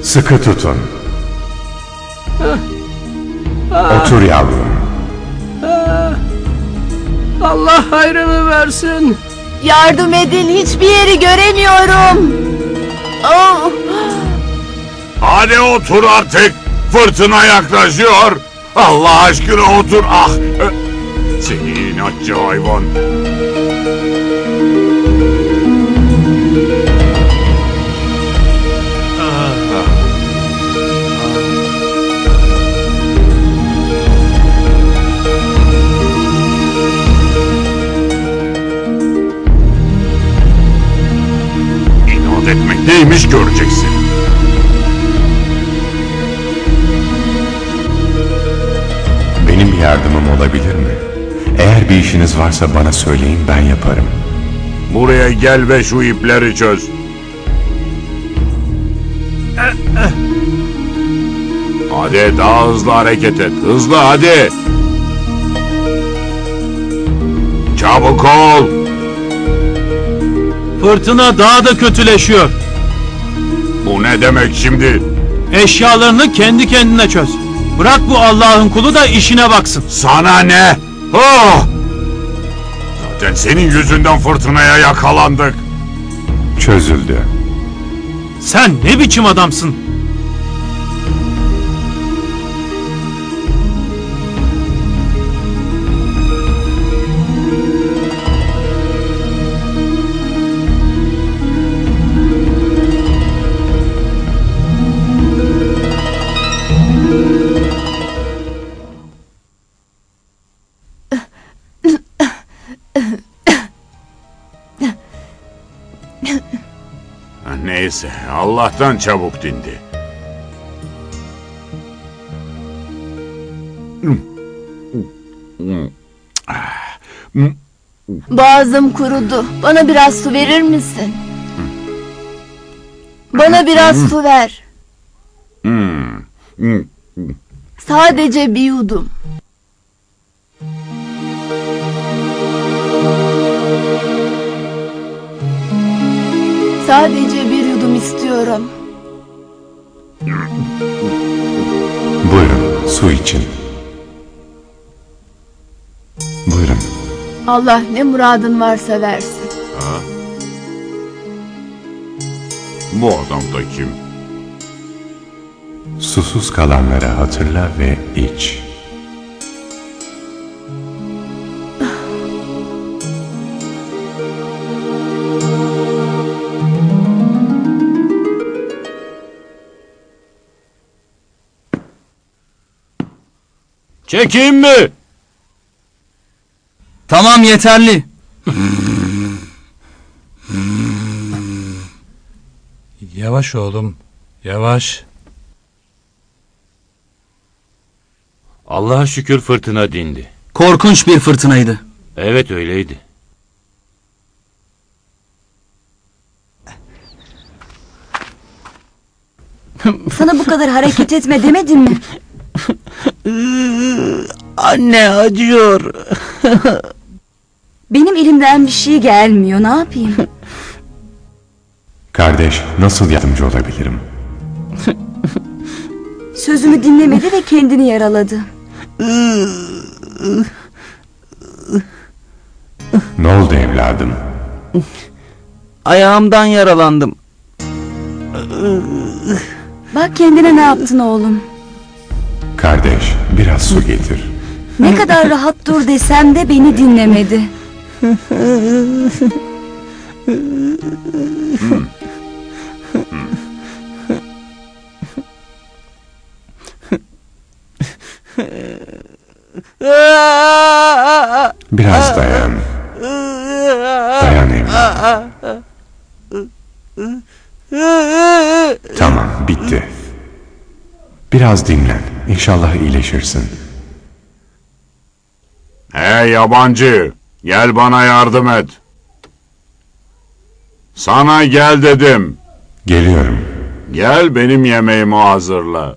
Sıkı tutun. Otur yavrum. Allah hayrını versin. Yardım edin, hiçbir yeri göremiyorum. Oh. Hadi otur artık. Fırtına yaklaşıyor. Allah aşkına otur. Ah! Seni inatçı hayvan. İnat etmek neymiş göreceksin. Benim bir yardımım olabilir mi? Eğer bir işiniz varsa bana söyleyin, ben yaparım. Buraya gel ve şu ipleri çöz. Hadi daha hızlı hareket et. Hızlı hadi. Çabuk ol. Fırtına daha da kötüleşiyor. Bu ne demek şimdi? Eşyalarını kendi kendine çöz. Bırak bu Allah'ın kulu da işine baksın. Sana ne? Oh! Zaten senin yüzünden fırtınaya yakalandık. Çözüldü. Sen ne biçim adamsın? Neyse, Allah'tan çabuk dindi. Boğazım kurudu. Bana biraz su verir misin? Bana biraz su ver. Sadece bir yudum. Sadece bir yudum istiyorum. Buyurun, su için. Buyurun. Allah ne muradın varsa versin. Bu adam da kim? Susuz kalanları hatırla ve iç. Çekeyim mi? Tamam, yeterli. Yavaş oğlum, yavaş. Allah'a şükür fırtına dindi. Korkunç bir fırtınaydı. Evet öyleydi. Sana bu kadar hareket etme demedim mi? Anne, acıyor. Benim elimden bir şey gelmiyor, ne yapayım? Kardeş, nasıl yardımcı olabilirim? Sözümü dinlemedi ve kendini yaraladı. Ne oldu evladım? Ayağımdan yaralandım. Bak kendine ne yaptın oğlum. Kardeş, biraz su getir. Ne kadar rahat dur desem de beni dinlemedi. Biraz dayan. Dayan evladım. Tamam, bitti. Biraz dinlen. İnşallah iyileşirsin. Hey yabancı, gel bana yardım et. Sana gel dedim. Geliyorum. Gel benim yemeğimi hazırla.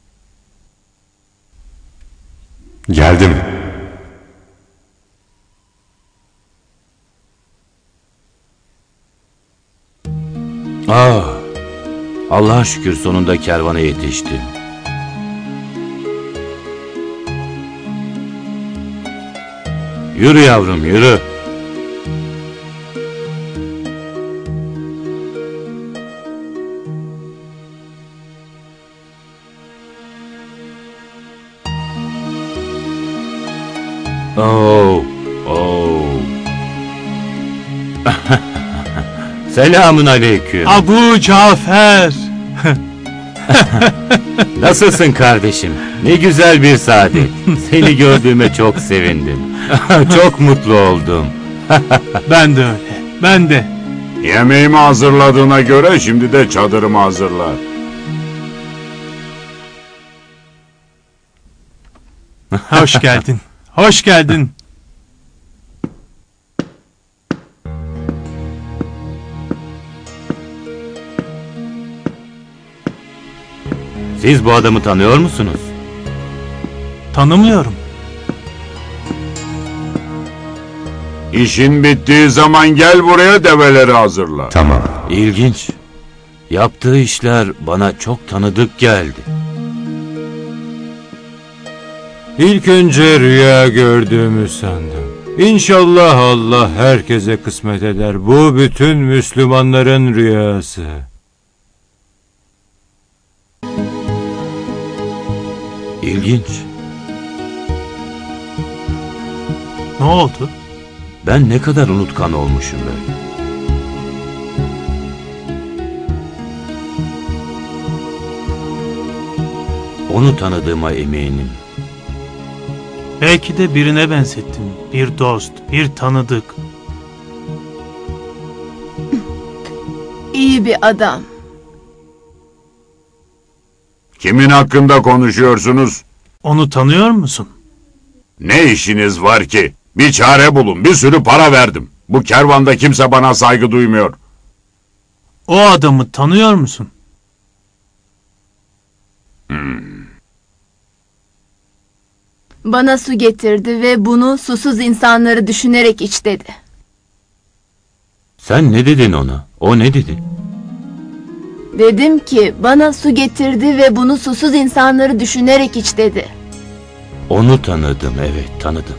Geldim. Allah'a şükür sonunda kervana yetiştim. Yürü yavrum, yürü. Oh, oh. Selamun aleyküm. Abu Cafer. Nasılsın kardeşim? Ne güzel bir saadet. Seni gördüğüme çok sevindim. Çok mutlu oldum. Ben de öyle. Ben de. Yemeğimi hazırladığına göre şimdi de çadırımı hazırlar. Hoş geldin. Hoş geldin. Siz bu adamı tanıyor musunuz? Tanımıyorum. İşin bittiği zaman gel buraya, develeri hazırla. Tamam. İlginç. Yaptığı işler bana çok tanıdık geldi. İlk önce rüya gördüğümü sandım. İnşallah Allah herkese kısmet eder. Bu bütün Müslümanların rüyası. İlginç. Ne oldu? Ben ne kadar unutkan olmuşum böyle. Onu tanıdığıma eminim. Belki de birine benzettim. Bir dost, bir tanıdık. İyi bir adam. Kimin hakkında konuşuyorsunuz? Onu tanıyor musun? Ne işiniz var ki? Bir çare bulun, bir sürü para verdim. Bu kervanda kimse bana saygı duymuyor. O adamı tanıyor musun? Bana su getirdi ve bunu susuz insanları düşünerek iç dedi. Sen ne dedin ona? O ne dedi? Dedim ki bana su getirdi ve bunu susuz insanları düşünerek iç dedi. Onu tanıdım, evet tanıdım.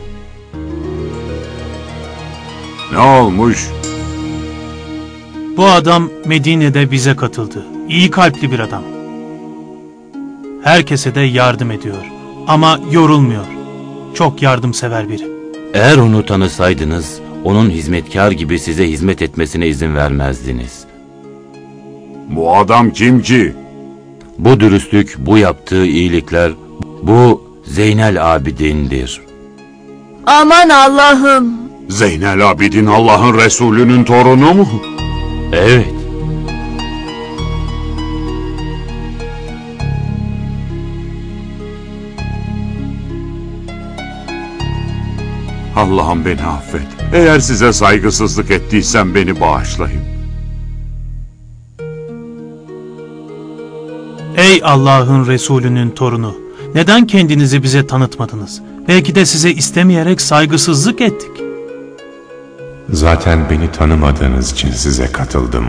Ne olmuş? Bu adam Medine'de bize katıldı. İyi kalpli bir adam. Herkese de yardım ediyor. Ama yorulmuyor. Çok yardımsever biri. Eğer onu tanısaydınız, onun hizmetkar gibi size hizmet etmesine izin vermezdiniz. Bu adam kim ki? Bu dürüstlük, bu yaptığı iyilikler, bu Zeynel Abidin'dir. Aman Allah'ım! Zeynel Abidin Allah'ın Resulü'nün torunu mu? Evet. Allah'ım beni affet. Eğer size saygısızlık ettiysem beni bağışlayın. Ey Allah'ın Resulü'nün torunu! Neden kendinizi bize tanıtmadınız? Belki de size istemeyerek saygısızlık ettik. Zaten beni tanımadığınız için size katıldım.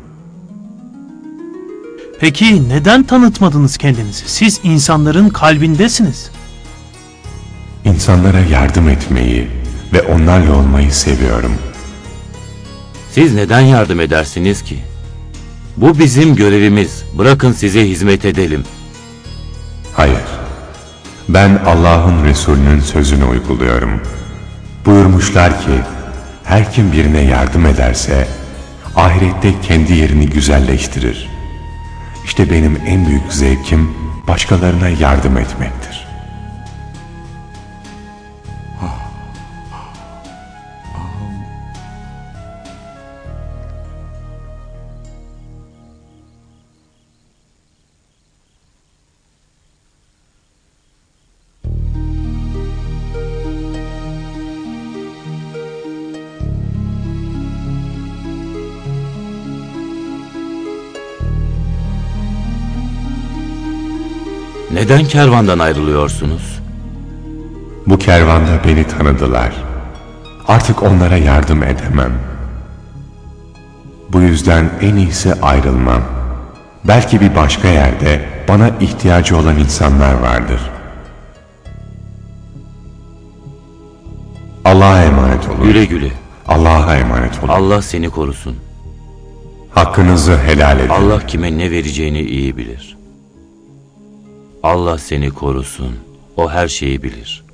Peki neden tanıtmadınız kendinizi? Siz insanların kalbindesiniz. İnsanlara yardım etmeyi ve onlarla olmayı seviyorum. Siz neden yardım edersiniz ki? Bu bizim görevimiz. Bırakın size hizmet edelim. Hayır. Ben Allah'ın Resulü'nün sözünü uyguluyorum. Buyurmuşlar ki, her kim birine yardım ederse, ahirette kendi yerini güzelleştirir. İşte benim en büyük zevkim, başkalarına yardım etmektir. Neden kervandan ayrılıyorsunuz? Bu kervanda beni tanıdılar. Artık onlara yardım edemem. Bu yüzden en iyisi ayrılmam. belki bir başka yerde bana ihtiyacı olan insanlar vardır. Allah'a emanet olun. Güle güle. Allah'a emanet olun. Allah seni korusun. Hakkınızı helal edin. Allah kime ne vereceğini iyi bilir. Allah seni korusun. O her şeyi bilir.